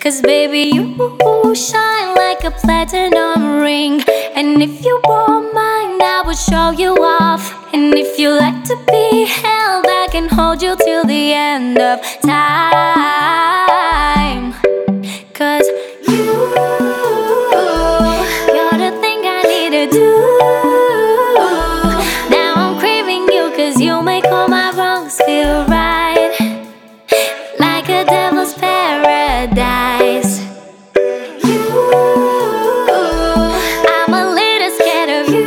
'Cause baby, you shine like a platinum ring. And if you want mine, I will show you off. And if you like to be held, I can hold you till the end of time. 'Cause you're the thing I need to do. Now I'm craving you, 'cause you make all my wrongs feel right. Like a devil's paradise. I'm a little scared of you.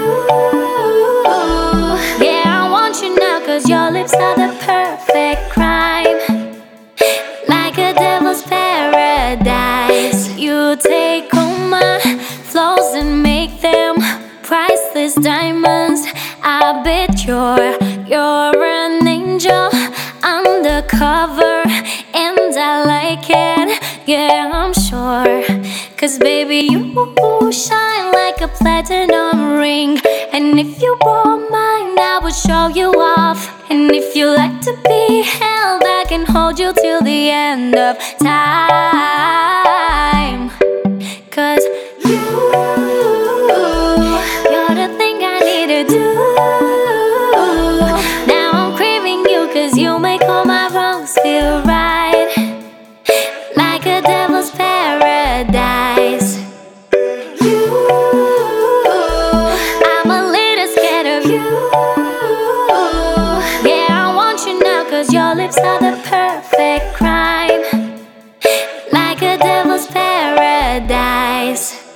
Yeah, I want you now, 'cause your lips are the perfect crime. Like a devil's paradise. You take all my flaws and make them priceless diamonds. I bet you're an angel undercover, and I like it, yeah, I'm sure. 'Cause baby, you shine like a platinum ring. And if you want mine, I will show you off. And if you like to be held, I can hold you till the end of time. 'Cause you're the thing I need to do. Now I'm craving you, 'cause you make all my wrongs feel right. Like a devil's paradise. I'm a little scared of you. Yeah, I want you now, 'cause your lips are the perfect crime. Like a devil's paradise.